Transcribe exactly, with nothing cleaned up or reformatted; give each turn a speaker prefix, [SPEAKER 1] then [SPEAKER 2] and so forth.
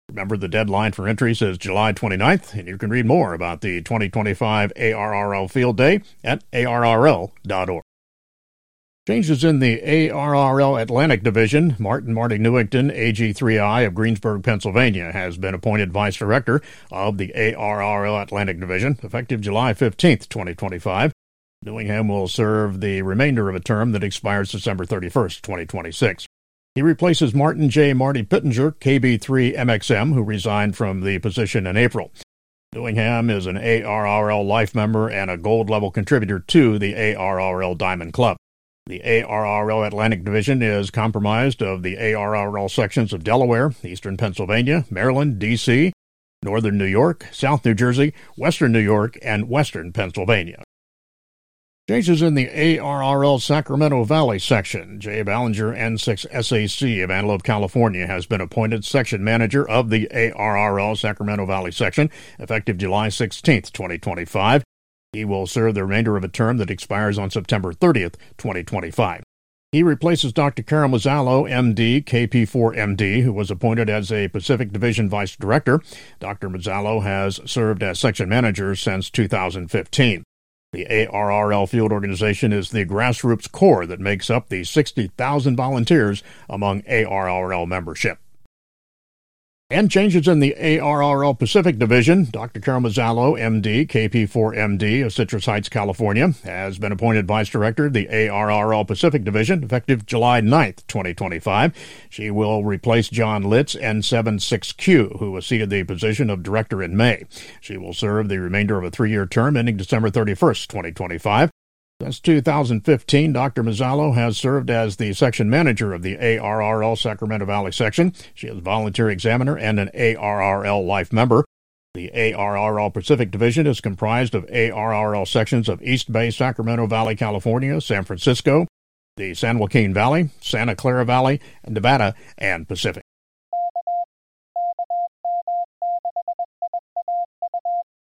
[SPEAKER 1] Remember, the deadline for entries is July twenty-ninth, and you can read more about the twenty twenty-five A R R L Field Day at A R R L dot org. Changes in the A R R L Atlantic Division. Martin Marty Newington, A G three I of Greensburg, Pennsylvania, has been appointed Vice Director of the A R R L Atlantic Division, effective July fifteenth, twenty twenty-five. Newingham will serve the remainder of a term that expires December thirty-first, twenty twenty-six. He replaces Martin J. Marty Pittenger, K B three M X M, who resigned from the position in April. Newingham is an A R R L Life member and a gold-level contributor to the A R R L Diamond Club. The A R R L Atlantic Division is comprised of the A R R L sections of Delaware, Eastern Pennsylvania, Maryland, D C, Northern New York, South New Jersey, Western New York, and Western Pennsylvania. Changes in the A R R L Sacramento Valley section. Jay Ballinger, N six S A C of Antelope, California, has been appointed section manager of the A R R L Sacramento Valley section, effective July sixteenth, twenty twenty-five. He will serve the remainder of a term that expires on September thirtieth, twenty twenty-five. He replaces Doctor Carol Mazzallo, M D, K P four M D, who was appointed as a Pacific Division Vice Director. Doctor Mazzallo has served as section manager since two thousand fifteen. The A R R L field organization is the grassroots core that makes up the sixty thousand volunteers among A R R L membership. And changes in the A R R L Pacific Division. Doctor Carol Mazzallo, M D, K P four M D of Citrus Heights, California, has been appointed Vice Director of the A R R L Pacific Division, effective July ninth, twenty twenty-five. She will replace John Litz, N seven six Q, who acceded the position of Director in May. She will serve the remainder of a three-year term ending December thirty-first, twenty twenty-five. Since two thousand fifteen, Doctor Mazzallo has served as the section manager of the A R R L Sacramento Valley section. She is a volunteer examiner and an A R R L Life member. The A R R L Pacific Division is comprised of A R R L sections of East Bay, Sacramento Valley, California, San Francisco, the San Joaquin Valley, Santa Clara Valley, Nevada, and Pacific.